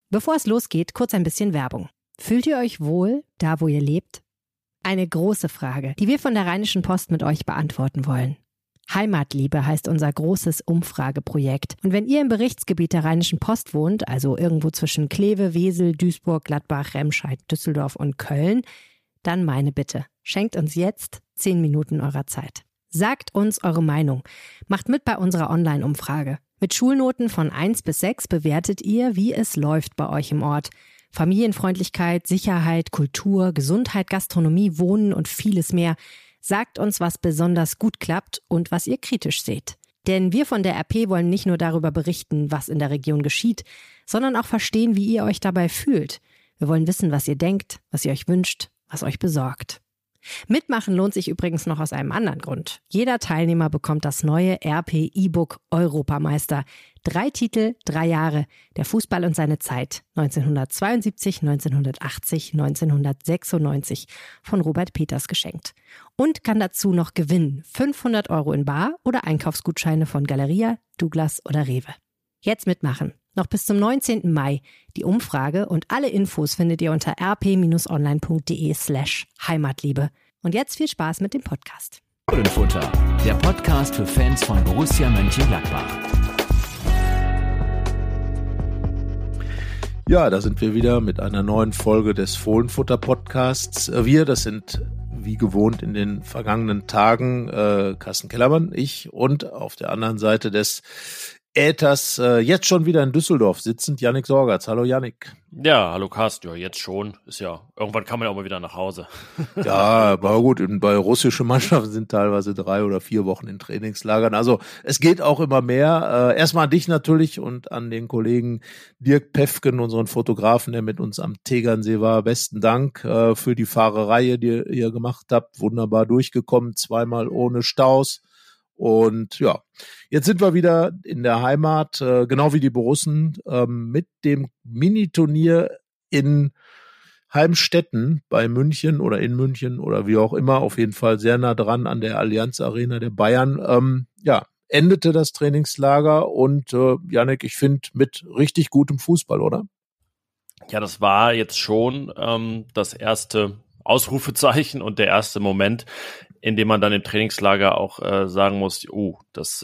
Bevor es losgeht, kurz ein bisschen Werbung. Fühlt ihr euch wohl, da wo ihr lebt? Eine große Frage, die wir von der Rheinischen Post mit euch beantworten wollen. Heimatliebe heißt unser großes Umfrageprojekt. Und wenn ihr im Berichtsgebiet der Rheinischen Post wohnt, also irgendwo zwischen Kleve, Wesel, Duisburg, Gladbach, Remscheid, Düsseldorf und Köln, dann meine Bitte, schenkt uns jetzt 10 Minuten eurer Zeit. Sagt uns eure Meinung. Macht mit bei unserer Online-Umfrage. Mit Schulnoten von 1 bis 6 bewertet ihr, wie es läuft bei euch im Ort. Familienfreundlichkeit, Sicherheit, Kultur, Gesundheit, Gastronomie, Wohnen und vieles mehr. Sagt uns, was besonders gut klappt und was ihr kritisch seht. Denn wir von der RP wollen nicht nur darüber berichten, was in der Region geschieht, sondern auch verstehen, wie ihr euch dabei fühlt. Wir wollen wissen, was ihr denkt, was ihr euch wünscht, was euch besorgt. Mitmachen lohnt sich übrigens noch aus einem anderen Grund. Jeder Teilnehmer bekommt das neue RP E-Book Europameister. 3 Titel, 3 Jahre. Der Fußball und seine Zeit. 1972, 1980, 1996. Von Robert Peters geschenkt. Und kann dazu noch gewinnen. 500 € in bar oder Einkaufsgutscheine von Galeria, Douglas oder Rewe. Jetzt mitmachen. Noch bis zum 19. Mai. Die Umfrage und alle Infos findet ihr unter rp-online.de/Heimatliebe. Und jetzt viel Spaß mit dem Podcast. Fohlenfutter, der Podcast für Fans von Borussia Mönchengladbach. Ja, da sind wir wieder mit einer neuen Folge des Fohlenfutter-Podcasts. Das sind wie gewohnt in den vergangenen Tagen Carsten Kellermann, ich und auf der anderen Seite des Äthers jetzt schon wieder in Düsseldorf sitzend Yannick Sorgatz. Hallo Yannick. Ja, hallo Carsten. Ja, jetzt schon. Ist ja, irgendwann kann man ja auch mal wieder nach Hause. Ja, aber gut, bei russischen Mannschaften sind teilweise 3 oder 4 Wochen in Trainingslagern. Also es geht auch immer mehr. Erstmal an dich natürlich und an den Kollegen Dirk Pefken, unseren Fotografen, der mit uns am Tegernsee war. Besten Dank für die Fahrerei, die ihr gemacht habt. Wunderbar durchgekommen, 2-mal ohne Staus. Und ja, jetzt sind wir wieder in der Heimat, genau wie die Borussen, mit dem Mini-Turnier in Heimstetten bei München oder in München oder wie auch immer, auf jeden Fall sehr nah dran an der Allianz Arena der Bayern. Endete das Trainingslager und Yannick, ich finde, mit richtig gutem Fußball, oder? Ja, das war jetzt schon das erste Ausrufezeichen und der erste Moment, in dem man dann im Trainingslager auch sagen muss, das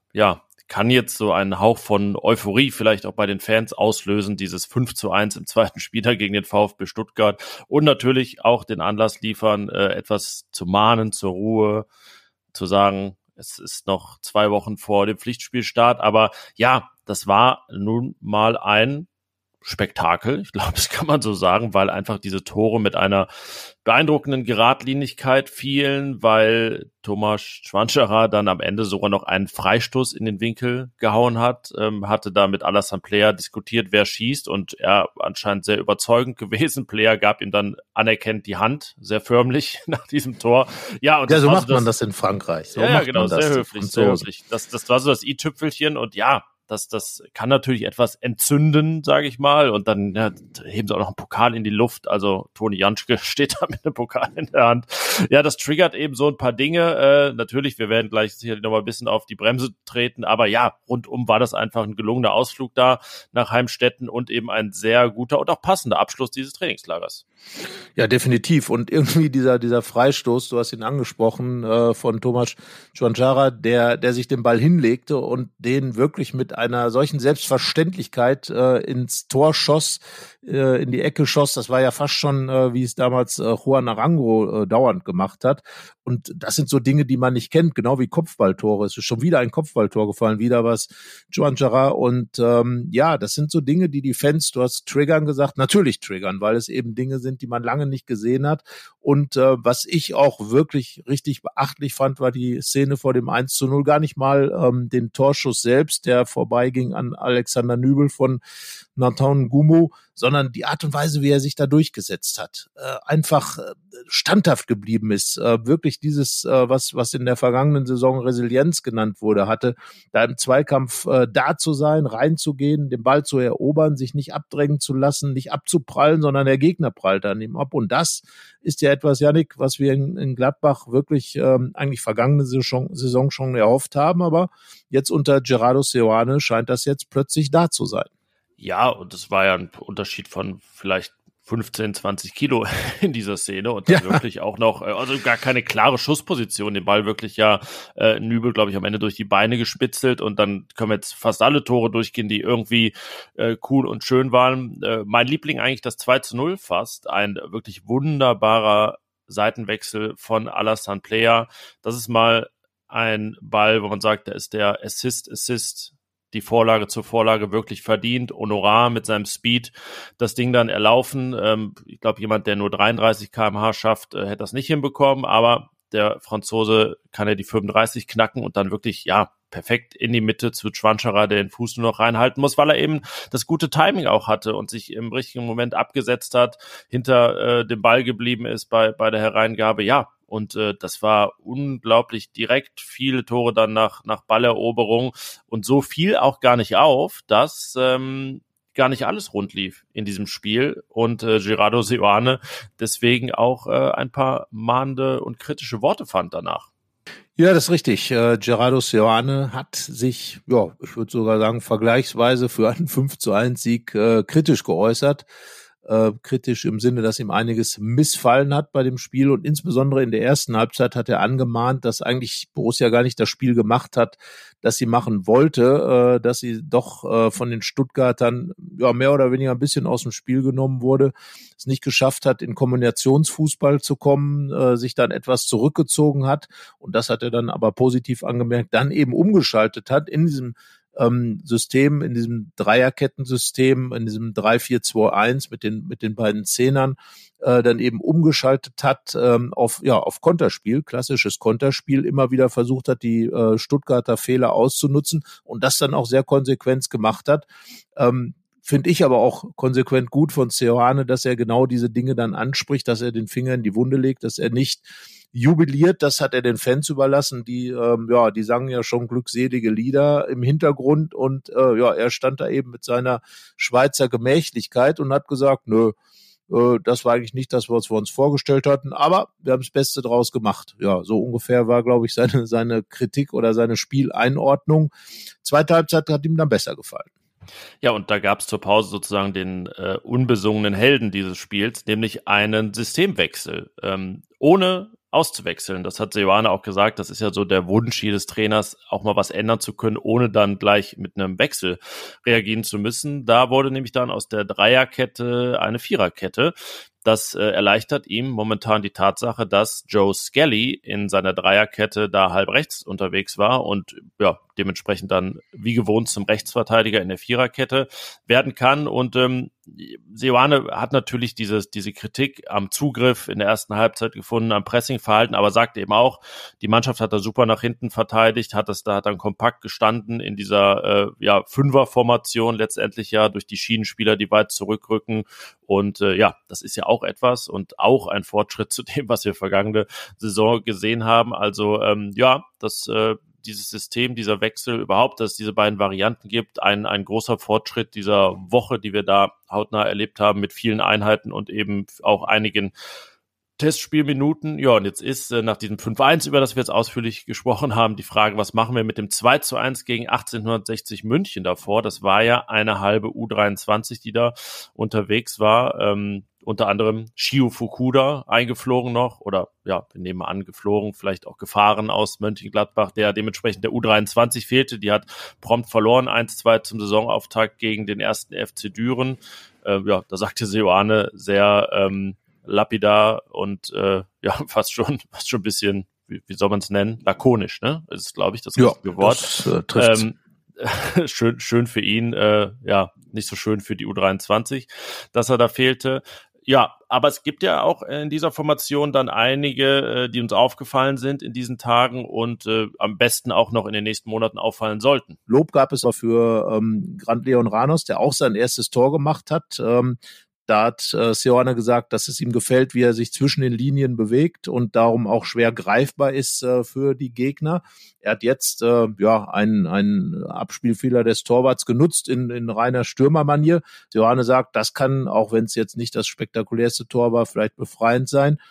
kann jetzt so einen Hauch von Euphorie vielleicht auch bei den Fans auslösen, dieses 5:1 im zweiten Spieltag gegen den VfB Stuttgart und natürlich auch den Anlass liefern, etwas zu mahnen, zur Ruhe, zu sagen, es ist noch 2 Wochen vor dem Pflichtspielstart, aber ja, das war nun mal ein Spektakel, ich glaube, das kann man so sagen, weil einfach diese Tore mit einer beeindruckenden Geradlinigkeit fielen, weil Thomas Schwanscherer dann am Ende sogar noch einen Freistoß in den Winkel gehauen hat, hatte da mit Alassane Player diskutiert, wer schießt und er anscheinend sehr überzeugend gewesen. Player gab ihm dann anerkennend die Hand, sehr förmlich nach diesem Tor. Ja, und so macht man das in Frankreich. So ja, macht genau, man das, sehr höflich, sehr höflich. Das war so das i-Tüpfelchen und ja, das kann natürlich etwas entzünden, sage ich mal. Und dann heben sie auch noch einen Pokal in die Luft. Also Toni Janschke steht da mit einem Pokal in der Hand. Ja, das triggert eben so ein paar Dinge. Natürlich, wir werden gleich sicherlich noch mal ein bisschen auf die Bremse treten. Aber ja, rundum war das einfach ein gelungener Ausflug da nach Heimstetten und eben ein sehr guter und auch passender Abschluss dieses Trainingslagers. Ja, definitiv. Und irgendwie dieser Freistoß, du hast ihn angesprochen, von Thomas Schwanscherer, der sich den Ball hinlegte und den wirklich mit einer solchen Selbstverständlichkeit ins Tor schoss, in die Ecke schoss. Das war ja fast schon, wie es damals Juan Arango dauernd gemacht hat. Und das sind so Dinge, die man nicht kennt, genau wie Kopfballtore. Es ist schon wieder ein Kopfballtor gefallen, wieder was Schwanscherer. Und das sind so Dinge, die Fans, du hast triggern gesagt, natürlich triggern, weil es eben Dinge sind, die man lange nicht gesehen hat. Und was ich auch wirklich richtig beachtlich fand, war die Szene vor dem 1:0, gar nicht mal den Torschuss selbst, der vorbeiging an Alexander Nübel von Nathan Gumu, sondern die Art und Weise, wie er sich da durchgesetzt hat. Einfach standhaft geblieben ist. Wirklich dieses, was in der vergangenen Saison Resilienz genannt wurde, hatte, da im Zweikampf da zu sein, reinzugehen, den Ball zu erobern, sich nicht abdrängen zu lassen, nicht abzuprallen, sondern der Gegner prallt an ihm ab. Und das ist ja etwas, Yannick, was wir in Gladbach wirklich eigentlich vergangene Saison schon erhofft haben. Aber jetzt unter Gerardo Seoane scheint das jetzt plötzlich da zu sein. Ja, und das war ja ein Unterschied von vielleicht 15, 20 Kilo in dieser Szene und dann wirklich auch noch, also gar keine klare Schussposition, den Ball wirklich Nübel, glaube ich, am Ende durch die Beine gespitzelt und dann können wir jetzt fast alle Tore durchgehen, die irgendwie cool und schön waren. Mein Liebling eigentlich das 2:0 fast, ein wirklich wunderbarer Seitenwechsel von Alassane Plea. Das ist mal ein Ball, wo man sagt, da ist der Assist, die Vorlage zur Vorlage wirklich verdient. Honorar mit seinem Speed das Ding dann erlaufen. Ich glaube, jemand, der nur 33 km/h schafft, hätte das nicht hinbekommen, aber der Franzose kann ja die 35 knacken und dann wirklich, perfekt in die Mitte zu Chwanchara, der den Fuß nur noch reinhalten muss, weil er eben das gute Timing auch hatte und sich im richtigen Moment abgesetzt hat, hinter dem Ball geblieben ist bei der Hereingabe. Ja, und das war unglaublich direkt, viele Tore dann nach Balleroberung und so fiel auch gar nicht auf, dass gar nicht alles rund lief in diesem Spiel und Gerardo Seoane deswegen auch ein paar mahnende und kritische Worte fand danach. Ja, das ist richtig. Gerardo Seoane hat sich, ich würde sogar sagen, vergleichsweise für einen 5:1 Sieg kritisch geäußert. Kritisch im Sinne, dass ihm einiges missfallen hat bei dem Spiel und insbesondere in der ersten Halbzeit hat er angemahnt, dass eigentlich Borussia gar nicht das Spiel gemacht hat, das sie machen wollte, dass sie doch von den Stuttgartern mehr oder weniger ein bisschen aus dem Spiel genommen wurde, es nicht geschafft hat, in Kombinationsfußball zu kommen, sich dann etwas zurückgezogen hat und das hat er dann aber positiv angemerkt, dann eben umgeschaltet hat in diesem System, in diesem Dreierkettensystem, in diesem 3-4-2-1 mit den beiden Zehnern, dann eben umgeschaltet hat auf Konterspiel, klassisches Konterspiel, immer wieder versucht hat, die Stuttgarter Fehler auszunutzen und das dann auch sehr konsequent gemacht hat. Finde ich aber auch konsequent gut von Seoane, dass er genau diese Dinge dann anspricht, dass er den Finger in die Wunde legt, dass er nicht jubiliert, das hat er den Fans überlassen, die sangen ja schon glückselige Lieder im Hintergrund und er stand da eben mit seiner Schweizer Gemächlichkeit und hat gesagt, das war eigentlich nicht das, was wir uns vorgestellt hatten, aber wir haben das Beste draus gemacht. Ja, so ungefähr war, glaube ich, seine Kritik oder seine Spieleinordnung. Zweite Halbzeit hat ihm dann besser gefallen. Ja, und da gab es zur Pause sozusagen den unbesungenen Helden dieses Spiels, nämlich einen Systemwechsel, ohne auszuwechseln. Das hat Seoane auch gesagt, das ist ja so der Wunsch jedes Trainers, auch mal was ändern zu können, ohne dann gleich mit einem Wechsel reagieren zu müssen. Da wurde nämlich dann aus der Dreierkette eine Viererkette. Das erleichtert ihm momentan die Tatsache, dass Joe Skelly in seiner Dreierkette da halb rechts unterwegs war und dementsprechend dann wie gewohnt zum Rechtsverteidiger in der Viererkette werden kann. Und Seoane hat natürlich diese Kritik am Zugriff in der ersten Halbzeit gefunden, am Pressingverhalten, aber sagt eben auch, die Mannschaft hat da super nach hinten verteidigt, hat dann kompakt gestanden in dieser Fünferformation letztendlich durch die Schienenspieler, die weit zurückrücken. Und das ist ja auch etwas und auch ein Fortschritt zu dem, was wir vergangene Saison gesehen haben. Also dieses System, dieser Wechsel überhaupt, dass es diese beiden Varianten gibt, ein großer Fortschritt dieser Woche, die wir da hautnah erlebt haben mit vielen Einheiten und eben auch einigen Testspielminuten. Ja, und jetzt ist nach diesem 5:1, über das wir jetzt ausführlich gesprochen haben, die Frage, was machen wir mit dem 2:1 gegen 1860 München davor? Das war ja eine halbe U23, die da unterwegs war. Unter anderem Shio Fukuda eingeflogen noch oder wir nehmen mal an, geflogen, vielleicht auch gefahren aus Mönchengladbach, der dementsprechend der U23 fehlte. Die hat prompt verloren, 1:2 zum Saisonauftakt gegen den ersten FC Düren. Da sagte Seoane sehr lapidar und fast schon ein bisschen, wie soll man es nennen, lakonisch, ne? Das ist, glaube ich, das richtige Wort. Das trifft's. Schön für ihn, nicht so schön für die U23, dass er da fehlte. Ja, aber es gibt ja auch in dieser Formation dann einige, die uns aufgefallen sind in diesen Tagen und am besten auch noch in den nächsten Monaten auffallen sollten. Lob gab es auch für Grant Leon Ranos, der auch sein erstes Tor gemacht hat. Da hat Seoane gesagt, dass es ihm gefällt, wie er sich zwischen den Linien bewegt und darum auch schwer greifbar ist für die Gegner. Er hat jetzt einen Abspielfehler des Torwarts genutzt in reiner Stürmermanier. Seoane sagt, das kann, auch wenn es jetzt nicht das spektakulärste Tor war, vielleicht befreiend sein.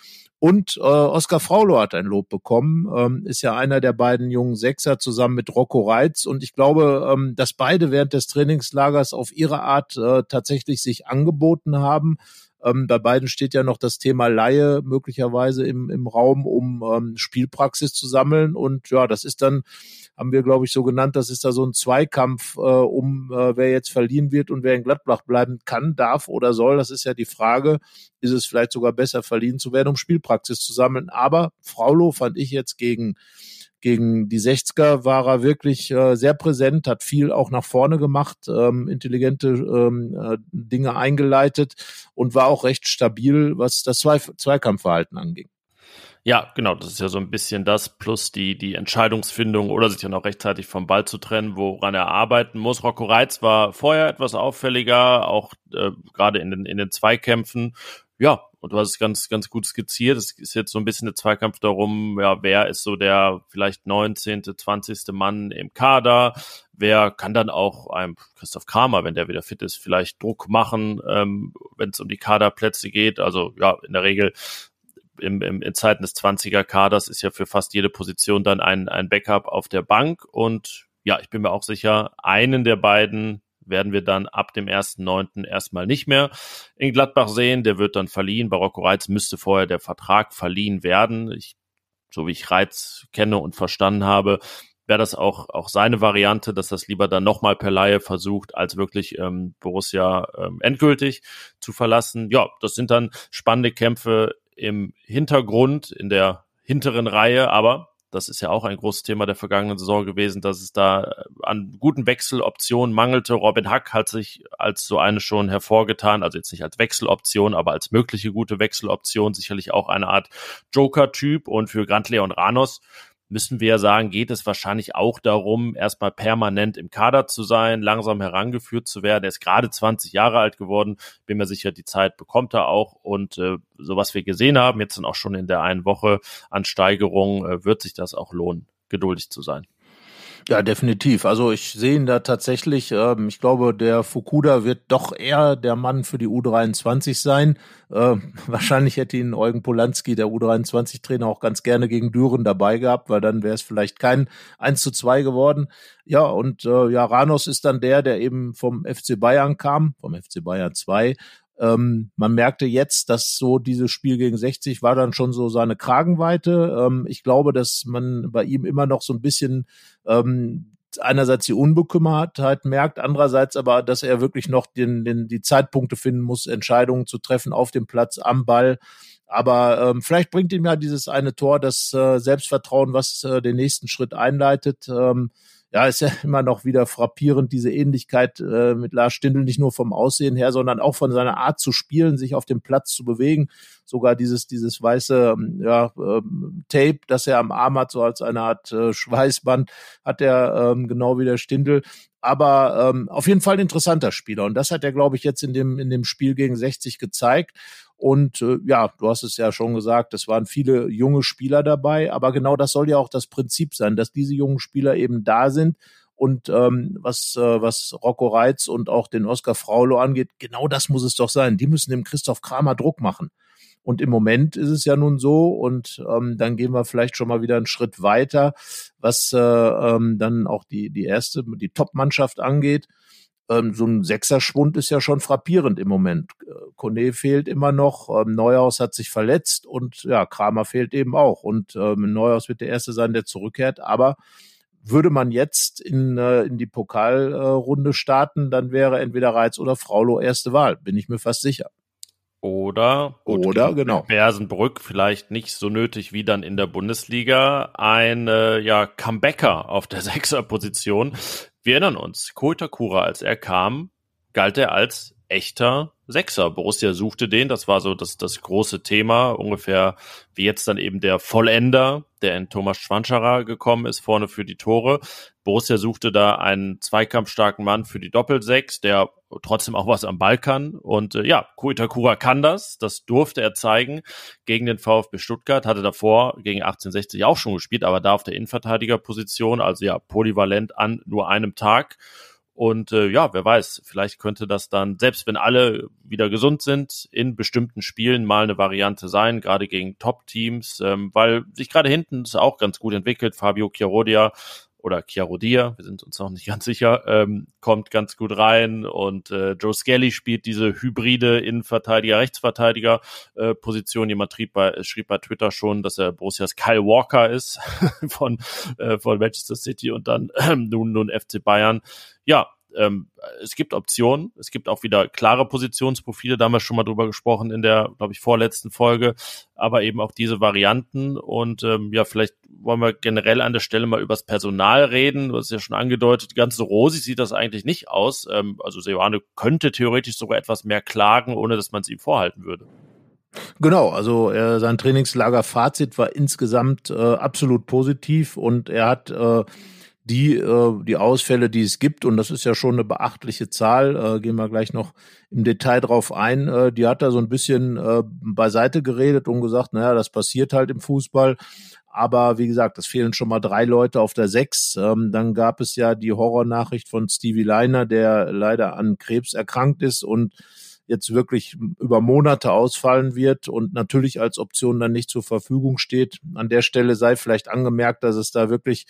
Und Oskar Fraulo hat ein Lob bekommen, ist ja einer der beiden jungen Sechser zusammen mit Rocco Reitz. Und ich glaube, dass beide während des Trainingslagers auf ihre Art tatsächlich sich angeboten haben. Bei beiden steht ja noch das Thema Leihe möglicherweise im Raum, um Spielpraxis zu sammeln. Und ja, das ist dann, haben wir, glaube ich, so genannt, das ist da so ein Zweikampf, wer jetzt verliehen wird und wer in Gladbach bleiben kann, darf oder soll. Das ist ja die Frage, ist es vielleicht sogar besser, verliehen zu werden, um Spielpraxis zu sammeln. Aber Fraulo fand ich jetzt gegen die 60er war er wirklich sehr präsent, hat viel auch nach vorne gemacht, intelligente Dinge eingeleitet und war auch recht stabil, was das Zweikampfverhalten anging. Ja, genau, das ist ja so ein bisschen das, plus die Entscheidungsfindung oder sich dann auch rechtzeitig vom Ball zu trennen, woran er arbeiten muss. Rocco Reitz war vorher etwas auffälliger, auch gerade in den Zweikämpfen. Ja, und du hast es ganz gut skizziert. Es ist jetzt so ein bisschen der Zweikampf darum, ja, wer ist so der vielleicht 19., 20. Mann im Kader? Wer kann dann auch einem Christoph Kramer, wenn der wieder fit ist, vielleicht Druck machen, wenn es um die Kaderplätze geht? Also ja, in der Regel in Zeiten des 20er-Kaders ist ja für fast jede Position dann ein Backup auf der Bank. Und ja, ich bin mir auch sicher, einen der beiden werden wir dann ab dem 1.9. erstmal nicht mehr in Gladbach sehen. Der wird dann verliehen. Bei Rocco Reitz müsste vorher der Vertrag verliehen werden. So wie ich Reitz kenne und verstanden habe, wäre das auch seine Variante, dass das lieber dann nochmal per Leihe versucht, als wirklich Borussia endgültig zu verlassen. Ja, das sind dann spannende Kämpfe im Hintergrund, in der hinteren Reihe, aber das ist ja auch ein großes Thema der vergangenen Saison gewesen, dass es da an guten Wechseloptionen mangelte. Robin Hack hat sich als so eine schon hervorgetan, also jetzt nicht als Wechseloption, aber als mögliche gute Wechseloption, sicherlich auch eine Art Joker-Typ. Und für Grant-Leon Ranos müssen wir ja sagen, geht es wahrscheinlich auch darum, erstmal permanent im Kader zu sein, langsam herangeführt zu werden. Er ist gerade 20 Jahre alt geworden, bin mir sicher, die Zeit bekommt er auch. Und so was wir gesehen haben, jetzt dann auch schon in der einen Woche an Steigerung, wird sich das auch lohnen, geduldig zu sein. Ja, definitiv. Also ich sehe ihn da tatsächlich, ich glaube, der Fukuda wird doch eher der Mann für die U23 sein. Wahrscheinlich hätte ihn Eugen Polanski, der U23-Trainer, auch ganz gerne gegen Düren dabei gehabt, weil dann wäre es vielleicht kein 1:2 geworden. Ja, und Ranos ist dann der eben vom FC Bayern kam, vom FC Bayern 2. Man merkte jetzt, dass so dieses Spiel gegen 60 war dann schon so seine Kragenweite. Ich glaube, dass man bei ihm immer noch so ein bisschen einerseits die Unbekümmertheit merkt, andererseits aber, dass er wirklich noch die Zeitpunkte finden muss, Entscheidungen zu treffen auf dem Platz, am Ball. Aber vielleicht bringt ihm ja dieses eine Tor das Selbstvertrauen, was den nächsten Schritt einleitet. Ja, ist ja immer noch wieder frappierend, diese Ähnlichkeit mit Lars Stindl, nicht nur vom Aussehen her, sondern auch von seiner Art zu spielen, sich auf dem Platz zu bewegen. Sogar dieses weiße Tape, das er am Arm hat, so als eine Art Schweißband, hat er genau wie der Stindl. Aber auf jeden Fall ein interessanter Spieler. Und das hat er, glaube ich, jetzt in dem Spiel gegen 60 gezeigt. Und du hast es ja schon gesagt, es waren viele junge Spieler dabei, aber genau das soll ja auch das Prinzip sein, dass diese jungen Spieler eben da sind. Und was Rocco Reitz und auch den Oskar Fraulo angeht, genau das muss es doch sein. Die müssen dem Christoph Kramer Druck machen. Und im Moment ist es ja nun so, und dann gehen wir vielleicht schon mal wieder einen Schritt weiter, was dann auch die Top-Mannschaft angeht. So ein Sechserschwund ist ja schon frappierend im Moment. Kone fehlt immer noch, Neuhaus hat sich verletzt und ja, Kramer fehlt eben auch. Und Neuhaus wird der Erste sein, der zurückkehrt. Aber würde man jetzt in die Pokalrunde starten, dann wäre entweder Reitz oder Fraulo erste Wahl, bin ich mir fast sicher. Oder genau. Bersenbrück vielleicht nicht so nötig wie dann in der Bundesliga ein Comebacker auf der Sechserposition. Wir erinnern uns, Ko Itakura, als er kam, galt er als echter Sechser. Borussia suchte den, das war so das große Thema, ungefähr wie jetzt dann eben der Vollender, der in Thomas Schwanscherer gekommen ist, vorne für die Tore. Borussia suchte da einen zweikampfstarken Mann für die Doppelsechs, der trotzdem auch was am Ball kann. Und Ko Itakura kann das durfte er zeigen gegen den VfB Stuttgart, hatte davor gegen 1860 auch schon gespielt, aber da auf der Innenverteidigerposition, also ja polyvalent an nur einem Tag. Und wer weiß, vielleicht könnte das dann, selbst wenn alle wieder gesund sind, in bestimmten Spielen mal eine Variante sein, gerade gegen Top-Teams, weil sich gerade hinten es auch ganz gut entwickelt. Fabio Chiarodia, wir sind uns noch nicht ganz sicher, kommt ganz gut rein und Joe Skelly spielt diese hybride Innenverteidiger, Rechtsverteidiger Position. Jemand schrieb bei Twitter schon, dass er Borussias Kyle Walker ist von Manchester City und dann nun FC Bayern. Ja, es gibt Optionen, es gibt auch wieder klare Positionsprofile, da haben wir schon mal drüber gesprochen in der, glaube ich, vorletzten Folge, aber eben auch diese Varianten und vielleicht wollen wir generell an der Stelle mal übers Personal reden, du hast ja schon angedeutet, ganz so rosig sieht das eigentlich nicht aus, also Seoane könnte theoretisch sogar etwas mehr klagen, ohne dass man es ihm vorhalten würde. Genau, also sein Trainingslager-Fazit war insgesamt absolut positiv und er hat die Ausfälle, die es gibt, und das ist ja schon eine beachtliche Zahl, gehen wir gleich noch im Detail drauf ein, die hat er so ein bisschen beiseite geredet und gesagt, naja, das passiert halt im Fußball, aber wie gesagt, es fehlen schon mal 3 Leute auf der 6, dann gab es ja die Horrornachricht von Stevie Liner, der leider an Krebs erkrankt ist und jetzt wirklich über Monate ausfallen wird und natürlich als Option dann nicht zur Verfügung steht. An der Stelle sei vielleicht angemerkt, dass es da wirklich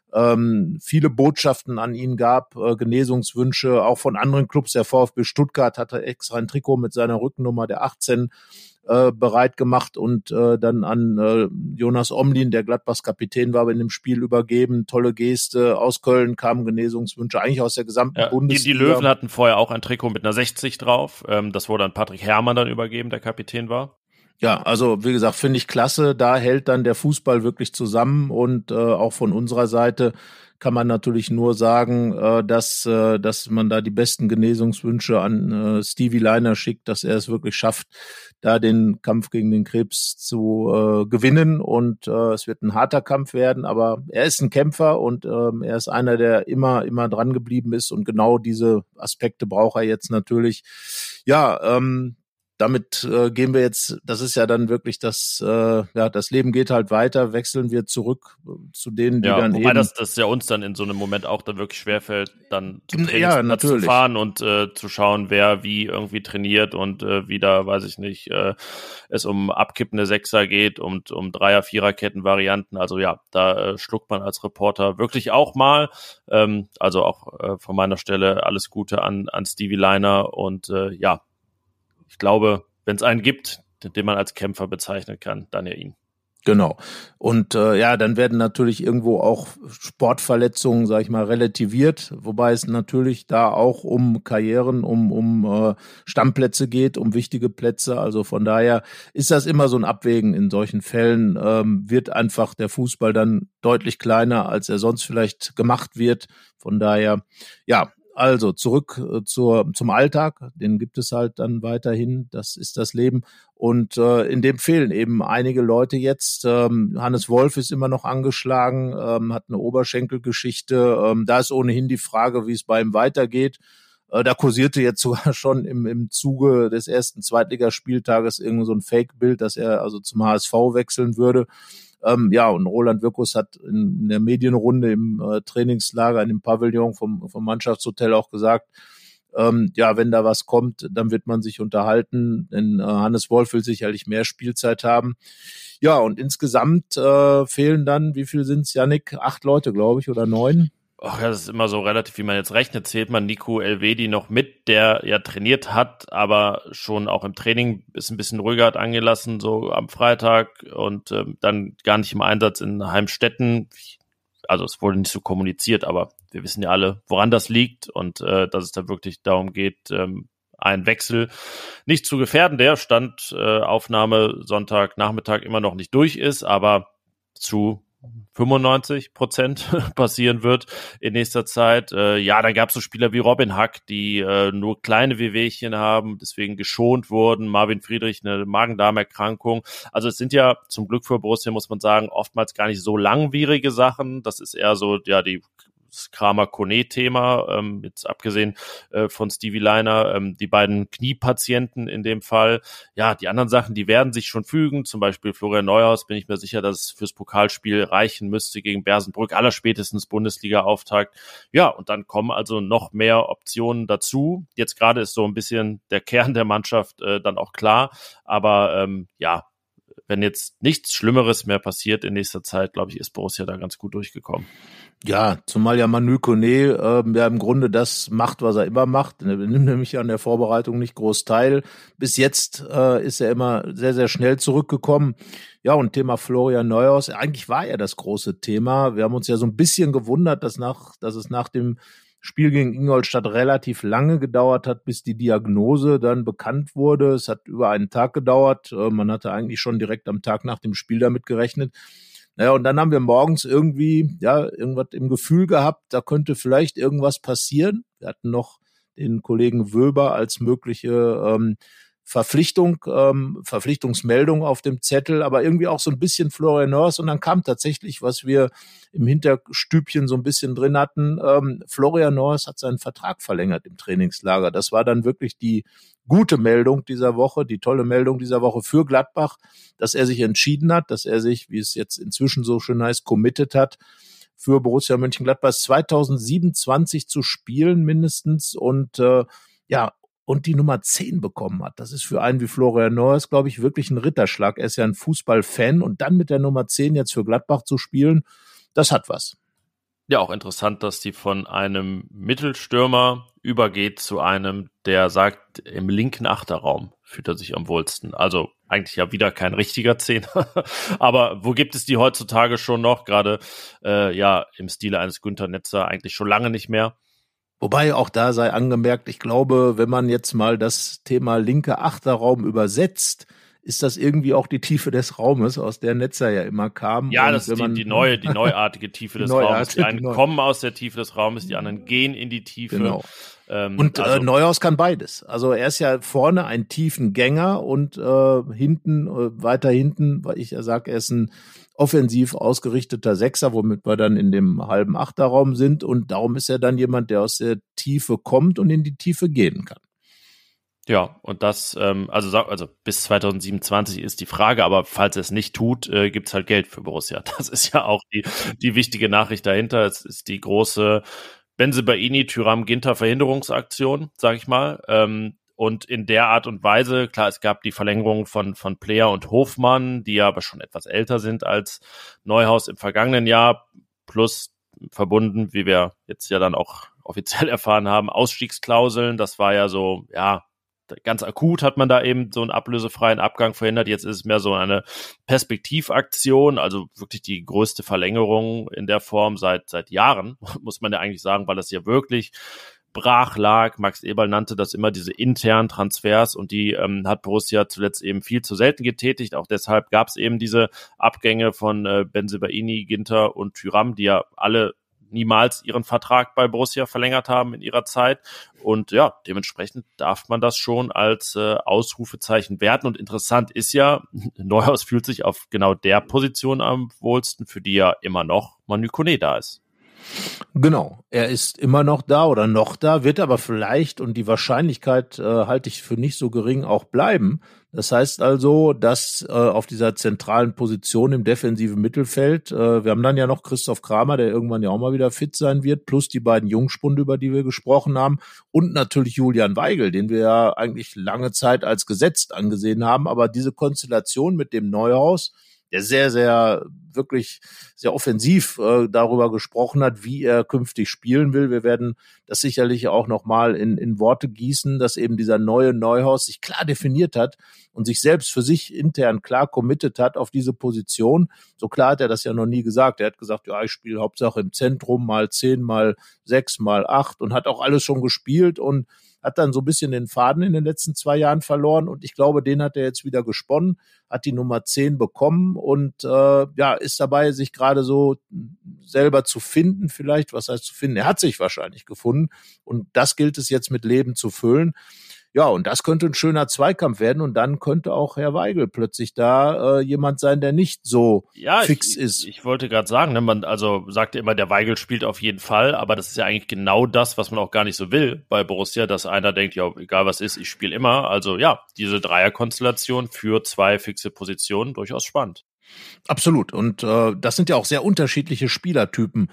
viele Botschaften an ihn gab, Genesungswünsche, auch von anderen Clubs. Der VfB Stuttgart hatte extra ein Trikot mit seiner Rückennummer der 18 bereit gemacht und dann an Jonas Omlin, der Gladbachs Kapitän war, in dem Spiel übergeben. Tolle Geste. Aus Köln kamen Genesungswünsche, eigentlich aus der gesamten Bundesliga. Die Löwen hatten vorher auch ein Trikot mit einer 60 drauf. Das wurde an Patrick Herrmann dann übergeben, der Kapitän war. Ja, also wie gesagt, finde ich klasse. Da hält dann der Fußball wirklich zusammen und auch von unserer Seite kann man natürlich nur sagen, dass man da die besten Genesungswünsche an Stevie Liner schickt, dass er es wirklich schafft, da den Kampf gegen den Krebs zu gewinnen und es wird ein harter Kampf werden, aber er ist ein Kämpfer und er ist einer, der immer dran geblieben ist und genau diese Aspekte braucht er jetzt natürlich. Ja, damit gehen wir jetzt, das ist ja dann wirklich das Leben geht halt weiter, wechseln wir zurück zu denen, die dann wobei eben... das ja uns dann in so einem Moment auch dann wirklich schwerfällt, dann zum Trainingsplatz zu fahren und zu schauen, wer wie irgendwie trainiert und wie da, weiß ich nicht, es um abkippende Sechser geht und um Dreier-, Viererketten-Varianten. Also ja, da schluckt man als Reporter wirklich auch mal. Also auch von meiner Stelle alles Gute an Stevie Liner und ich glaube, wenn es einen gibt, den man als Kämpfer bezeichnen kann, dann ja ihn. Genau. Und dann werden natürlich irgendwo auch Sportverletzungen, sag ich mal, relativiert, wobei es natürlich da auch um Karrieren, um Stammplätze geht, um wichtige Plätze. Also von daher ist das immer so ein Abwägen in solchen Fällen. Wird einfach der Fußball dann deutlich kleiner, als er sonst vielleicht gemacht wird. Von daher, ja. Also zurück zum Alltag, den gibt es halt dann weiterhin, das ist das Leben und in dem fehlen eben einige Leute jetzt. Hannes Wolf ist immer noch angeschlagen, hat eine Oberschenkelgeschichte, da ist ohnehin die Frage, wie es bei ihm weitergeht. Da kursierte jetzt sogar schon im Zuge des ersten Zweitligaspieltages irgend so ein Fake-Bild, dass er also zum HSV wechseln würde. Und Roland Wirkus hat in der Medienrunde im Trainingslager in dem Pavillon vom Mannschaftshotel auch gesagt, wenn da was kommt, dann wird man sich unterhalten, denn Hannes Wolf will sicherlich mehr Spielzeit haben. Ja, und insgesamt fehlen dann, wie viel sind's, Yannick? 8 Leute, glaube ich, oder 9? Ach ja, das ist immer so relativ, wie man jetzt rechnet, zählt man Nico Elvedi noch mit, der ja trainiert hat, aber schon auch im Training ist ein bisschen ruhiger hat angelassen, so am Freitag und dann gar nicht im Einsatz in Heimstetten. Also es wurde nicht so kommuniziert, aber wir wissen ja alle, woran das liegt und dass es da wirklich darum geht, einen Wechsel nicht zu gefährden, der Stand Aufnahme Sonntagnachmittag immer noch nicht durch ist, aber zu 95% passieren wird in nächster Zeit. Dann gab es so Spieler wie Robin Hack, die nur kleine Wehwehchen haben, deswegen geschont wurden. Marvin Friedrich eine Magen-Darm-Erkrankung. Also es sind ja zum Glück für Borussia, muss man sagen, oftmals gar nicht so langwierige Sachen. Das ist eher so, ja, die das Kramer-Kone-Thema, jetzt abgesehen von Stevie Leiner, die beiden Kniepatienten in dem Fall. Ja, die anderen Sachen, die werden sich schon fügen, zum Beispiel Florian Neuhaus, bin ich mir sicher, dass es fürs Pokalspiel reichen müsste gegen Bersenbrück, allerspätestens Bundesliga-Auftakt. Ja, und dann kommen also noch mehr Optionen dazu. Jetzt gerade ist so ein bisschen der Kern der Mannschaft dann auch klar, aber wenn jetzt nichts Schlimmeres mehr passiert in nächster Zeit, glaube ich, ist Borussia da ganz gut durchgekommen. Ja, zumal ja Manu Kone ja im Grunde das macht, was er immer macht. Er nimmt nämlich an der Vorbereitung nicht groß teil. Bis jetzt ist er immer sehr, sehr schnell zurückgekommen. Ja, und Thema Florian Neuhaus, eigentlich war er das große Thema. Wir haben uns ja so ein bisschen gewundert, dass es nach dem Spiel gegen Ingolstadt relativ lange gedauert hat, bis die Diagnose dann bekannt wurde. Es hat über einen Tag gedauert. Man hatte eigentlich schon direkt am Tag nach dem Spiel damit gerechnet. Naja, und dann haben wir morgens irgendwie, irgendwas im Gefühl gehabt, da könnte vielleicht irgendwas passieren. Wir hatten noch den Kollegen Wöber als mögliche Verpflichtungsmeldung auf dem Zettel, aber irgendwie auch so ein bisschen Florian Neuhaus. Und dann kam tatsächlich, was wir im Hinterstübchen so ein bisschen drin hatten, Florian Neuhaus hat seinen Vertrag verlängert im Trainingslager. Das war dann wirklich die gute Meldung dieser Woche, die tolle Meldung dieser Woche für Gladbach, dass er sich entschieden hat, dass er sich, wie es jetzt inzwischen so schön heißt, committed hat, für Borussia Mönchengladbach 2027 zu spielen mindestens und die Nummer 10 bekommen hat. Das ist für einen wie Florian Neuhaus, glaube ich, wirklich ein Ritterschlag. Er ist ja ein Fußballfan und dann mit der Nummer 10 jetzt für Gladbach zu spielen, das hat was. Ja, auch interessant, dass die von einem Mittelstürmer übergeht zu einem, der sagt, im linken Achterraum fühlt er sich am wohlsten. Also eigentlich ja wieder kein richtiger Zehner. Aber wo gibt es die heutzutage schon noch? Gerade im Stile eines Günther Netzer eigentlich schon lange nicht mehr. Wobei auch da sei angemerkt, ich glaube, wenn man jetzt mal das Thema linker Achterraum übersetzt, ist das irgendwie auch die Tiefe des Raumes, aus der Netzer ja immer kam. Ja, das ist die neuartige Tiefe des Raumes. Die einen kommen aus der Tiefe des Raumes, die anderen gehen in die Tiefe. Genau. Neuhaus kann beides. Also er ist ja vorne ein tiefen Gänger und weiter hinten, weil ich ja sage, er ist ein offensiv ausgerichteter Sechser, womit wir dann in dem halben Achterraum sind. Und darum ist er dann jemand, der aus der Tiefe kommt und in die Tiefe gehen kann. Ja, und das, also bis 2027 ist die Frage, aber falls er es nicht tut, gibt's halt Geld für Borussia. Das ist ja auch die wichtige Nachricht dahinter. Es ist die große Bensebaini-Thüram-Ginter-Verhinderungsaktion, sag ich mal. Und in der Art und Weise, klar, es gab die Verlängerung von Player und Hofmann, die ja aber schon etwas älter sind als Neuhaus im vergangenen Jahr, plus verbunden, wie wir jetzt ja dann auch offiziell erfahren haben, Ausstiegsklauseln. Das war ja so, ganz akut hat man da eben so einen ablösefreien Abgang verhindert. Jetzt ist es mehr so eine Perspektivaktion, also wirklich die größte Verlängerung in der Form seit Jahren, muss man ja eigentlich sagen, weil das ja wirklich brach lag. Max Eberl nannte das immer diese internen Transfers und die hat Borussia zuletzt eben viel zu selten getätigt. Auch deshalb gab es eben diese Abgänge von Bensebaini, Ginter und Thüram, die ja alle niemals ihren Vertrag bei Borussia verlängert haben in ihrer Zeit. Und ja, dementsprechend darf man das schon als Ausrufezeichen werten. Und interessant ist ja, Neuhaus fühlt sich auf genau der Position am wohlsten, für die ja immer noch Manu Kone da ist. Genau, er ist immer noch da, wird aber vielleicht, und die Wahrscheinlichkeit halte ich für nicht so gering, auch bleiben. Das heißt also, dass auf dieser zentralen Position im defensiven Mittelfeld, wir haben dann ja noch Christoph Kramer, der irgendwann ja auch mal wieder fit sein wird, plus die beiden Jungspunde, über die wir gesprochen haben, und natürlich Julian Weigl, den wir ja eigentlich lange Zeit als gesetzt angesehen haben, aber diese Konstellation mit dem Neuhaus, der sehr, sehr, wirklich sehr offensiv darüber gesprochen hat, wie er künftig spielen will. Wir werden das sicherlich auch nochmal in Worte gießen, dass eben dieser neue Neuhaus sich klar definiert hat und sich selbst für sich intern klar committed hat auf diese Position. So klar hat er das ja noch nie gesagt. Er hat gesagt, ja, ich spiele Hauptsache im Zentrum, mal 10, mal 6, mal 8 und hat auch alles schon gespielt und hat dann so ein bisschen den Faden in den letzten 2 Jahren verloren und ich glaube, den hat er jetzt wieder gesponnen, hat die Nummer 10 bekommen und ist dabei, sich gerade so selber zu finden vielleicht. Was heißt zu finden? Er hat sich wahrscheinlich gefunden und das gilt es jetzt mit Leben zu füllen. Ja, und das könnte ein schöner Zweikampf werden und dann könnte auch Herr Weigl plötzlich da jemand sein, der nicht so fix ist. Ich wollte gerade sagen, ne, man sagte immer, der Weigl spielt auf jeden Fall, aber das ist ja eigentlich genau das, was man auch gar nicht so will bei Borussia, dass einer denkt, ja, egal was ist, ich spiele immer. Also ja, diese Dreierkonstellation für 2 fixe Positionen, durchaus spannend. Absolut. Und das sind ja auch sehr unterschiedliche Spielertypen.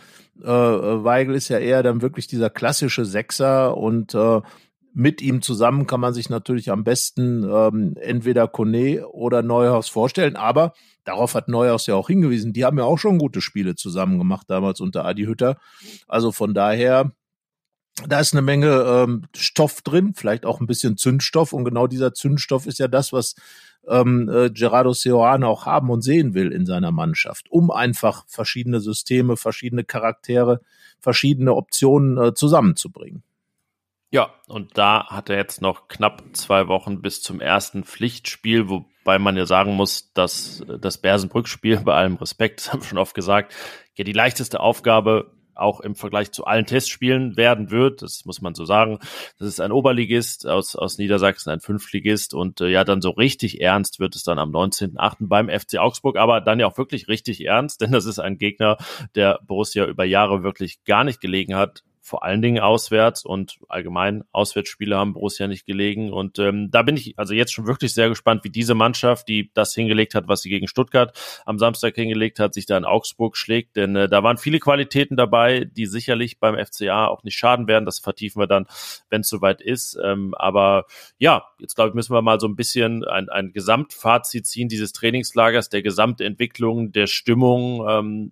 Weigl ist ja eher dann wirklich dieser klassische Sechser und mit ihm zusammen kann man sich natürlich am besten entweder Kone oder Neuhaus vorstellen, aber darauf hat Neuhaus ja auch hingewiesen, die haben ja auch schon gute Spiele zusammen gemacht, damals unter Adi Hütter. Also von daher, da ist eine Menge Stoff drin, vielleicht auch ein bisschen Zündstoff und genau dieser Zündstoff ist ja das, was Gerardo Seoane auch haben und sehen will in seiner Mannschaft, um einfach verschiedene Systeme, verschiedene Charaktere, verschiedene Optionen zusammenzubringen. Ja, und da hat er jetzt noch knapp 2 Wochen bis zum ersten Pflichtspiel, wobei man ja sagen muss, dass das Bersenbrück-Spiel, bei allem Respekt, das haben wir schon oft gesagt, ja die leichteste Aufgabe auch im Vergleich zu allen Testspielen werden wird. Das muss man so sagen. Das ist ein Oberligist aus Niedersachsen, ein Fünftligist und ja, dann so richtig ernst wird es dann am 19.8. beim FC Augsburg, aber dann ja auch wirklich richtig ernst, denn das ist ein Gegner, der Borussia über Jahre wirklich gar nicht gelegen hat. Vor allen Dingen auswärts und allgemein Auswärtsspiele haben Borussia nicht gelegen und da bin ich also jetzt schon wirklich sehr gespannt, wie diese Mannschaft, die das hingelegt hat, was sie gegen Stuttgart am Samstag hingelegt hat, sich da in Augsburg schlägt, denn da waren viele Qualitäten dabei, die sicherlich beim FCA auch nicht schaden werden, das vertiefen wir dann, wenn es soweit ist, aber ja, jetzt glaube ich, müssen wir mal so ein bisschen ein Gesamtfazit ziehen dieses Trainingslagers, der Gesamtentwicklung, der Stimmung,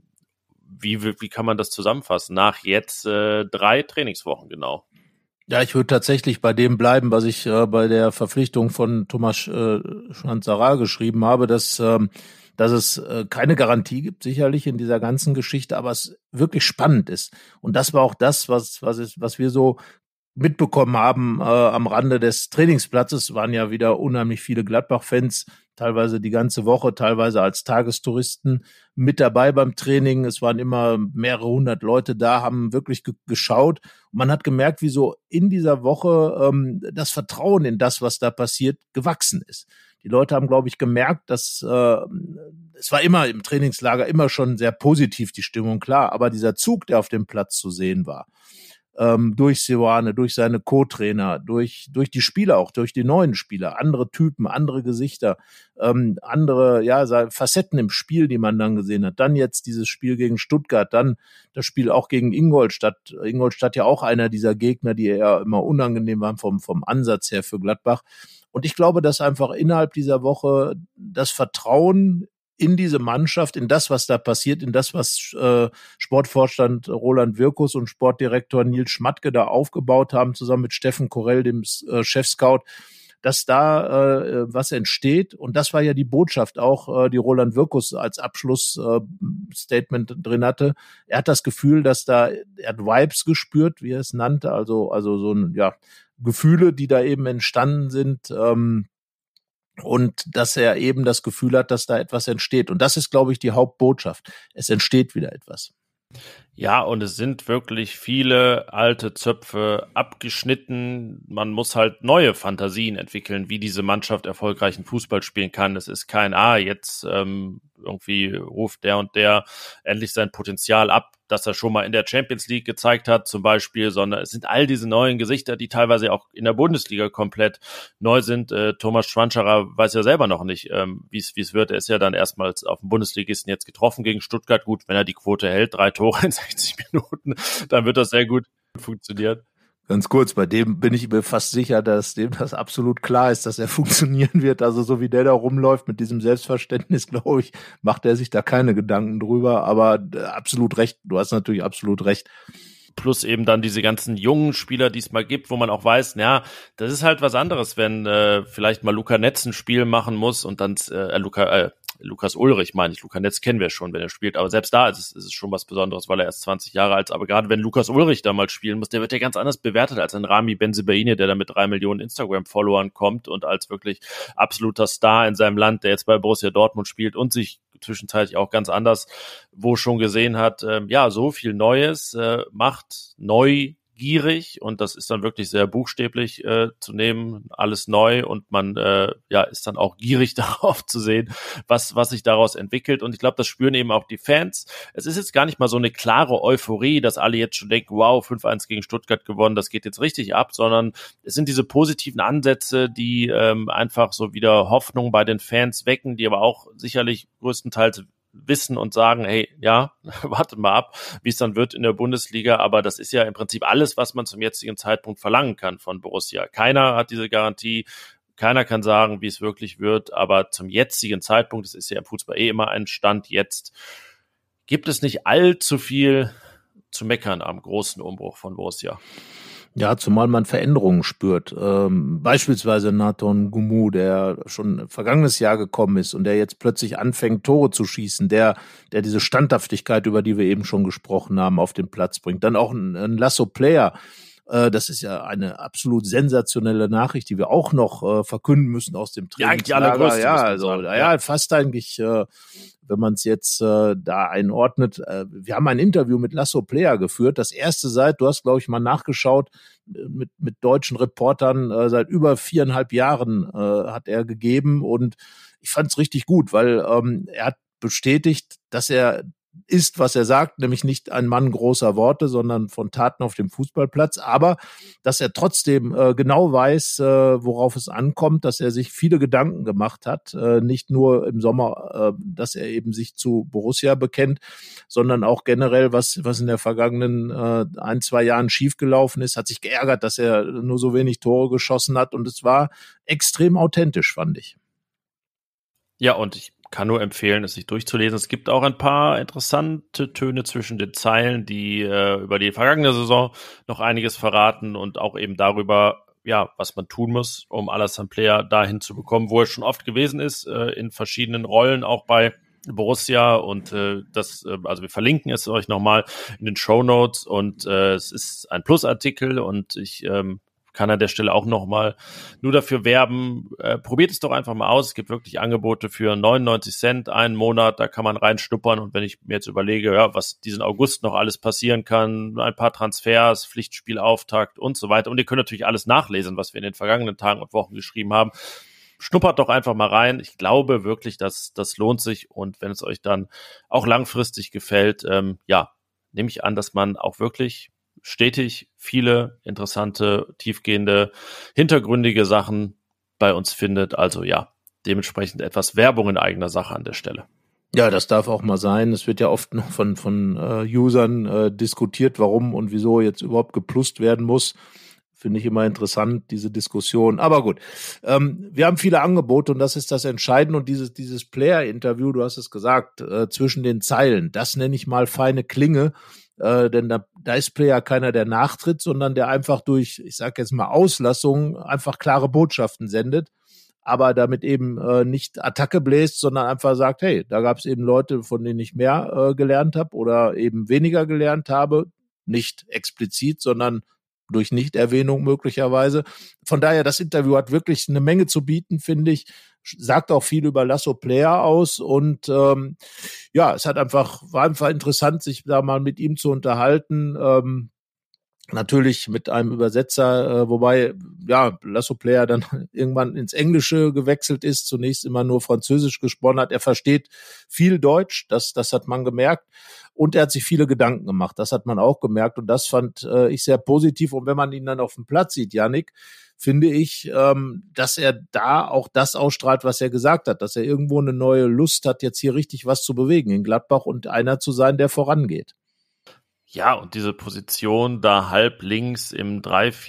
wie kann man das zusammenfassen? Nach jetzt 3 Trainingswochen genau. Ja, ich würde tatsächlich bei dem bleiben, was ich bei der Verpflichtung von Thomas Schanzara geschrieben habe, dass es keine Garantie gibt, sicherlich in dieser ganzen Geschichte, aber es wirklich spannend ist. Und das war auch das, was wir so mitbekommen haben am Rande des Trainingsplatzes, waren ja wieder unheimlich viele Gladbach-Fans, teilweise die ganze Woche, teilweise als Tagestouristen mit dabei beim Training. Es waren immer mehrere hundert Leute da, haben wirklich geschaut. Und man hat gemerkt, wie so in dieser Woche das Vertrauen in das, was da passiert, gewachsen ist. Die Leute haben, glaube ich, gemerkt, dass es war immer im Trainingslager immer schon sehr positiv die Stimmung, klar, aber dieser Zug, der auf dem Platz zu sehen war, durch Seoane, durch seine Co-Trainer, durch die Spieler auch, durch die neuen Spieler, andere Typen, andere Gesichter, andere Facetten im Spiel, die man dann gesehen hat. Dann jetzt dieses Spiel gegen Stuttgart, dann das Spiel auch gegen Ingolstadt. Ingolstadt ja auch einer dieser Gegner, die ja immer unangenehm waren vom Ansatz her für Gladbach. Und ich glaube, dass einfach innerhalb dieser Woche das Vertrauen in diese Mannschaft, in das, was da passiert, in das, was Sportvorstand Roland Wirkus und Sportdirektor Nils Schmatke da aufgebaut haben, zusammen mit Steffen Korell, dem Chefscout, dass da was entsteht. Und das war ja die Botschaft auch, die Roland Wirkus als Abschlussstatement drin hatte. Er hat das Gefühl, er hat Vibes gespürt, wie er es nannte, also so ein, Gefühle, die da eben entstanden sind, und dass er eben das Gefühl hat, dass da etwas entsteht. Und das ist, glaube ich, die Hauptbotschaft. Es entsteht wieder etwas. Ja, und es sind wirklich viele alte Zöpfe abgeschnitten. Man muss halt neue Fantasien entwickeln, wie diese Mannschaft erfolgreichen Fußball spielen kann. Es ist kein, jetzt irgendwie ruft der und der endlich sein Potenzial ab, das er schon mal in der Champions League gezeigt hat zum Beispiel, sondern es sind all diese neuen Gesichter, die teilweise auch in der Bundesliga komplett neu sind. Thomas Schwanscherer weiß ja selber noch nicht, wie es wird. Er ist ja dann erstmals auf dem Bundesligisten jetzt getroffen gegen Stuttgart. Gut, wenn er die Quote hält, 3 Tore in 60 Minuten, dann wird das sehr gut funktionieren. Ganz kurz, bei dem bin ich mir fast sicher, dass dem das absolut klar ist, dass er funktionieren wird. Also so wie der da rumläuft mit diesem Selbstverständnis, glaube ich, macht er sich da keine Gedanken drüber. Aber absolut recht, du hast natürlich absolut recht. Plus eben dann diese ganzen jungen Spieler, die es mal gibt, wo man auch weiß, das ist halt was anderes, wenn vielleicht mal Luca Netz ein Spiel machen muss und dann Lukas Ulrich, meine ich. Luca Netz kennen wir schon, wenn er spielt. Aber selbst da ist es schon was Besonderes, weil er erst 20 Jahre alt ist. Aber gerade wenn Lukas Ulrich da mal spielen muss, der wird ja ganz anders bewertet als ein Rami Bensebaini, der da mit 3 Millionen Instagram-Followern kommt und als wirklich absoluter Star in seinem Land, der jetzt bei Borussia Dortmund spielt und sich zwischenzeitlich auch ganz anders, wo schon gesehen hat, so viel Neues macht Neugier gierig und das ist dann wirklich sehr buchstäblich zu nehmen, alles neu und man ist dann auch gierig darauf zu sehen, was sich daraus entwickelt und ich glaube, das spüren eben auch die Fans. Es ist jetzt gar nicht mal so eine klare Euphorie, dass alle jetzt schon denken, wow, 5-1 gegen Stuttgart gewonnen, das geht jetzt richtig ab, sondern es sind diese positiven Ansätze, die einfach so wieder Hoffnung bei den Fans wecken, die aber auch sicherlich größtenteils wissen und sagen, hey, ja, wartet mal ab, wie es dann wird in der Bundesliga, aber das ist ja im Prinzip alles, was man zum jetzigen Zeitpunkt verlangen kann von Borussia. Keiner hat diese Garantie, keiner kann sagen, wie es wirklich wird, aber zum jetzigen Zeitpunkt, das ist ja im Fußball immer ein Stand jetzt, gibt es nicht allzu viel zu meckern am großen Umbruch von Borussia. Ja, zumal man Veränderungen spürt. Beispielsweise Nathan Gumu, der schon vergangenes Jahr gekommen ist und der jetzt plötzlich anfängt, Tore zu schießen, der diese Standhaftigkeit, über die wir eben schon gesprochen haben, auf den Platz bringt. Dann auch ein Lasso Player. Das ist ja eine absolut sensationelle Nachricht, die wir auch noch verkünden müssen aus dem Trainingslager. Ja, allergrößte. Ja, also, fast eigentlich, wenn man es jetzt da einordnet. Wir haben ein Interview mit Lasso Player geführt, das erste du hast, glaube ich, mal nachgeschaut, mit deutschen Reportern seit über 4,5 Jahren hat er gegeben und ich fand es richtig gut, weil er hat bestätigt, dass er ist, was er sagt, nämlich nicht ein Mann großer Worte, sondern von Taten auf dem Fußballplatz, aber dass er trotzdem genau weiß, worauf es ankommt, dass er sich viele Gedanken gemacht hat, nicht nur im Sommer, dass er eben sich zu Borussia bekennt, sondern auch generell, was in der vergangenen 1-2 Jahren schiefgelaufen ist, hat sich geärgert, dass er nur so wenig Tore geschossen hat und es war extrem authentisch, fand ich. Ja, und ich kann nur empfehlen, es sich durchzulesen. Es gibt auch ein paar interessante Töne zwischen den Zeilen, die über die vergangene Saison noch einiges verraten und auch eben darüber, ja, was man tun muss, um Alassane Player dahin zu bekommen, wo er schon oft gewesen ist, in verschiedenen Rollen, auch bei Borussia und also wir verlinken es euch nochmal in den Shownotes und es ist ein Plusartikel und ich kann an der Stelle auch nochmal nur dafür werben, probiert es doch einfach mal aus. Es gibt wirklich Angebote für 99 Cent einen Monat, da kann man reinschnuppern und wenn ich mir jetzt überlege, ja, was diesen August noch alles passieren kann, ein paar Transfers, Pflichtspielauftakt und so weiter und ihr könnt natürlich alles nachlesen, was wir in den vergangenen Tagen und Wochen geschrieben haben. Schnuppert doch einfach mal rein. Ich glaube wirklich, dass das lohnt sich und wenn es euch dann auch langfristig gefällt, nehme ich an, dass man auch wirklich stetig viele interessante, tiefgehende, hintergründige Sachen bei uns findet. Also ja, dementsprechend etwas Werbung in eigener Sache an der Stelle. Ja, das darf auch mal sein. Es wird ja oft noch von Usern diskutiert, warum und wieso jetzt überhaupt geplust werden muss. Finde ich immer interessant, diese Diskussion. Aber gut, wir haben viele Angebote und das ist das Entscheidende. Und dieses Player-Interview, du hast es gesagt, zwischen den Zeilen, das nenne ich mal feine Klinge. Denn da ist Player keiner, der nachtritt, sondern der einfach durch, ich sage jetzt mal Auslassung, einfach klare Botschaften sendet, aber damit eben nicht Attacke bläst, sondern einfach sagt, hey, da gab es eben Leute, von denen ich mehr gelernt habe oder eben weniger gelernt habe, nicht explizit, sondern durch Nichterwähnung möglicherweise. Von daher, das Interview hat wirklich eine Menge zu bieten, finde ich. Sagt auch viel über Lasso Player aus und es war einfach interessant, sich da mal mit ihm zu unterhalten. Natürlich mit einem Übersetzer, wobei Lasso Player dann irgendwann ins Englische gewechselt ist, zunächst immer nur Französisch gesprochen hat. Er versteht viel Deutsch, das hat man gemerkt. Und er hat sich viele Gedanken gemacht, das hat man auch gemerkt und das fand ich sehr positiv. Und wenn man ihn dann auf dem Platz sieht, Yannick, finde ich, dass er da auch das ausstrahlt, was er gesagt hat, dass er irgendwo eine neue Lust hat, jetzt hier richtig was zu bewegen in Gladbach und einer zu sein, der vorangeht. Ja, und diese Position da halb links im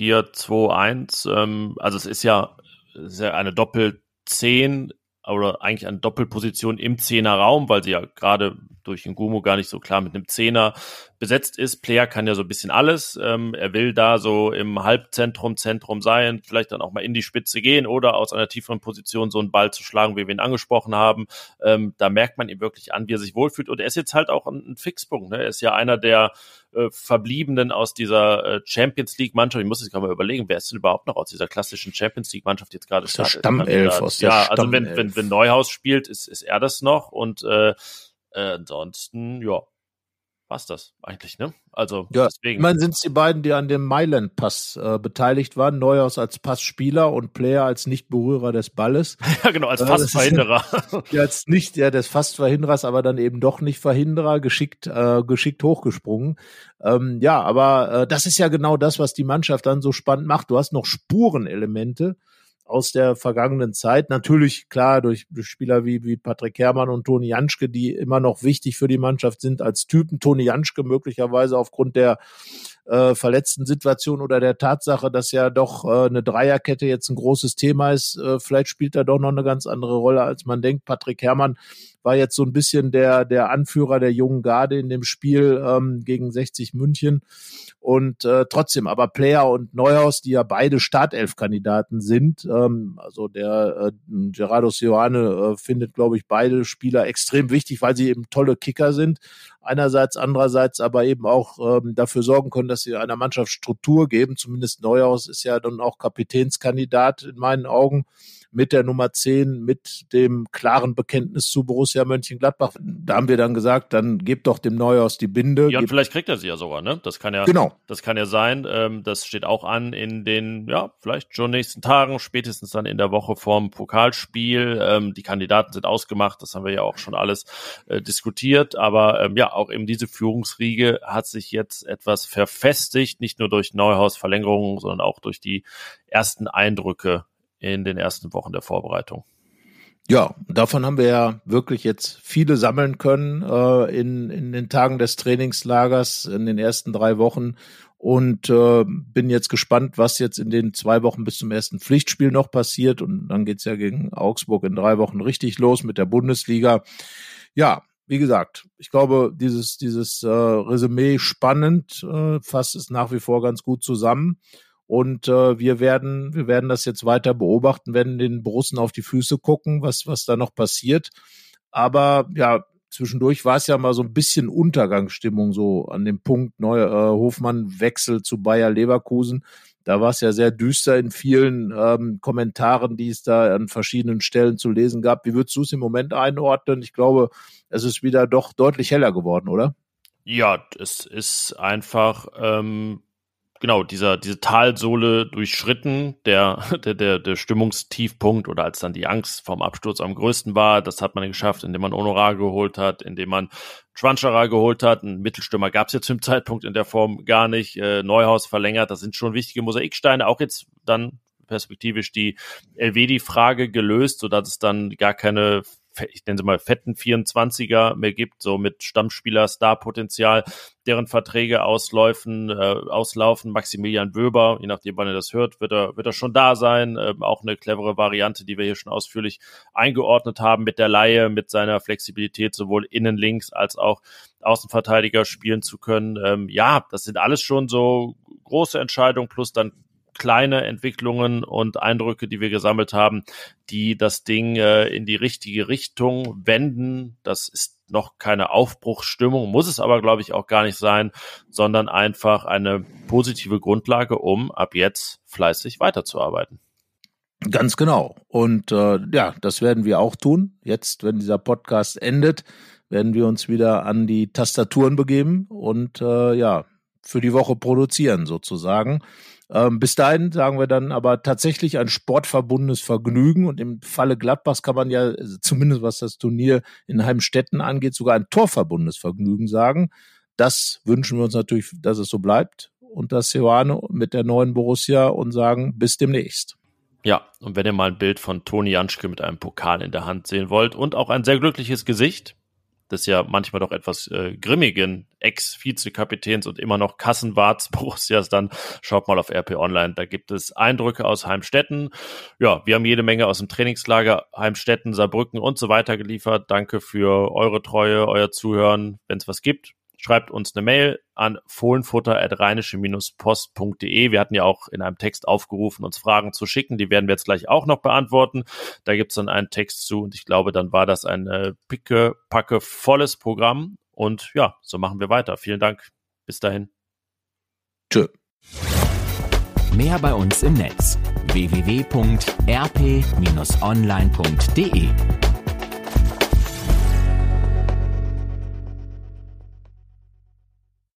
3-4-2-1, also es ist ja eine Doppel-10 oder eigentlich eine Doppelposition im Zehnerraum, weil sie ja gerade durch Ngumu gar nicht so klar mit einem Zehner besetzt ist. Player kann ja so ein bisschen alles. Er will da so im Halbzentrum sein, vielleicht dann auch mal in die Spitze gehen oder aus einer tieferen Position so einen Ball zu schlagen, wie wir ihn angesprochen haben. Da merkt man ihm wirklich an, wie er sich wohlfühlt. Und er ist jetzt halt auch ein Fixpunkt. Ne? Er ist ja einer der Verbliebenen aus dieser Champions League Mannschaft. Ich muss jetzt gerade mal überlegen, wer ist denn überhaupt noch aus dieser klassischen Champions League Mannschaft jetzt gerade? Der Stammelf aus der Stammelf. Also wenn Neuhaus spielt, ist er das noch und ansonsten, ja, war's das eigentlich, ne? Also ja, deswegen. Ich meine, sind es die beiden, die an dem Mailand-Pass beteiligt waren, Neuhaus als Passspieler und Player als Nicht-Berührer des Balles. Ja, genau, als Passverhinderer. Als nicht des Fastverhinderers, aber dann eben doch nicht Verhinderer, geschickt hochgesprungen. Aber das ist ja genau das, was die Mannschaft dann so spannend macht. Du hast noch Spurenelemente aus der vergangenen Zeit. Natürlich, klar, durch Spieler wie Patrick Herrmann und Toni Janschke, die immer noch wichtig für die Mannschaft sind als Typen. Toni Janschke möglicherweise aufgrund der verletzten Situation oder der Tatsache, dass ja doch eine Dreierkette jetzt ein großes Thema ist. Vielleicht spielt er doch noch eine ganz andere Rolle, als man denkt. Patrick Herrmann war jetzt so ein bisschen der Anführer der jungen Garde in dem Spiel gegen 60 München. Und trotzdem, aber Player und Neuhaus, die ja beide Startelf-Kandidaten sind, also der Gerardo Seoane findet, glaube ich, beide Spieler extrem wichtig, weil sie eben tolle Kicker sind. Einerseits, andererseits aber eben auch dafür sorgen können, dass sie einer Mannschaft Struktur geben. Zumindest Neuhaus ist ja dann auch Kapitänskandidat in meinen Augen mit der Nummer 10, mit dem klaren Bekenntnis zu Borussia Mönchengladbach. Da haben wir dann gesagt, dann gebt doch dem Neuhaus die Binde. Ja, und vielleicht kriegt er sie ja sogar, ne? Das kann ja, genau. Das kann ja sein. Das steht auch an in den, vielleicht schon nächsten Tagen, spätestens dann in der Woche vorm Pokalspiel. Die Kandidaten sind ausgemacht, das haben wir ja auch schon alles diskutiert. Aber auch eben diese Führungsriege hat sich jetzt etwas verfestigt, nicht nur durch Neuhaus Verlängerungen, sondern auch durch die ersten Eindrücke in den ersten Wochen der Vorbereitung. Ja, davon haben wir ja wirklich jetzt viele sammeln können in den Tagen des Trainingslagers, in den ersten 3 Wochen und bin jetzt gespannt, was jetzt in den 2 Wochen bis zum ersten Pflichtspiel noch passiert und dann geht's ja gegen Augsburg in 3 Wochen richtig los mit der Bundesliga. Ja, wie gesagt, ich glaube, dieses Resümee spannend, fasst es nach wie vor ganz gut zusammen. Und wir werden das jetzt weiter beobachten, werden den Borussen auf die Füße gucken, was da noch passiert. Aber ja, zwischendurch war es ja mal so ein bisschen Untergangsstimmung so an dem Punkt Hofmann-Wechsel zu Bayer Leverkusen. Da war es ja sehr düster in vielen Kommentaren, die es da an verschiedenen Stellen zu lesen gab. Wie würdest du es im Moment einordnen? Ich glaube, es ist wieder doch deutlich heller geworden, oder? Ja, es ist einfach diese Talsohle durchschritten, der Stimmungstiefpunkt oder als dann die Angst vom Absturz am größten war, das hat man geschafft, indem man Honorar geholt hat, indem man Schwanscherer geholt hat. Einen Mittelstürmer gab es jetzt zum Zeitpunkt in der Form gar nicht. Neuhaus verlängert, das sind schon wichtige Mosaiksteine. Auch jetzt dann perspektivisch die Elvedi-Frage gelöst, sodass es dann gar keine, ich nenne sie mal, fetten 24er mehr gibt, so mit Stammspieler-Star-Potenzial, deren Verträge auslaufen. Maximilian Wöber, je nachdem, wann ihr das hört, wird er schon da sein. Auch eine clevere Variante, die wir hier schon ausführlich eingeordnet haben mit der Leihe, mit seiner Flexibilität, sowohl innen links als auch Außenverteidiger spielen zu können. Das sind alles schon so große Entscheidungen, plus dann kleine Entwicklungen und Eindrücke, die wir gesammelt haben, die das Ding in die richtige Richtung wenden. Das ist noch keine Aufbruchsstimmung, muss es aber, glaube ich, auch gar nicht sein, sondern einfach eine positive Grundlage, um ab jetzt fleißig weiterzuarbeiten. Ganz genau. Und das werden wir auch tun. Jetzt, wenn dieser Podcast endet, werden wir uns wieder an die Tastaturen begeben und für die Woche produzieren sozusagen. Bis dahin sagen wir dann aber tatsächlich ein sportverbundenes Vergnügen und im Falle Gladbachs kann man ja zumindest was das Turnier in Heimstetten angeht, sogar ein torverbundenes Vergnügen sagen. Das wünschen wir uns natürlich, dass es so bleibt unter Seoane mit der neuen Borussia und sagen bis demnächst. Ja, und wenn ihr mal ein Bild von Toni Janschke mit einem Pokal in der Hand sehen wollt und auch ein sehr glückliches Gesicht des ja manchmal doch etwas grimmigen Ex-Vizekapitäns und immer noch Kassenwarts Borussias, dann schaut mal auf RP Online. Da gibt es Eindrücke aus Heimstetten. Ja, wir haben jede Menge aus dem Trainingslager Heimstetten, Saarbrücken und so weiter geliefert. Danke für eure Treue, euer Zuhören. Wenn es was gibt, schreibt uns eine Mail an fohlenfutter@rheinische-post.de. Wir hatten ja auch in einem Text aufgerufen, uns Fragen zu schicken. Die werden wir jetzt gleich auch noch beantworten. Da gibt es dann einen Text zu und ich glaube, dann war das ein picke-packe volles Programm. Und ja, so machen wir weiter. Vielen Dank. Bis dahin. Tschö. Mehr bei uns im Netz: www.rp-online.de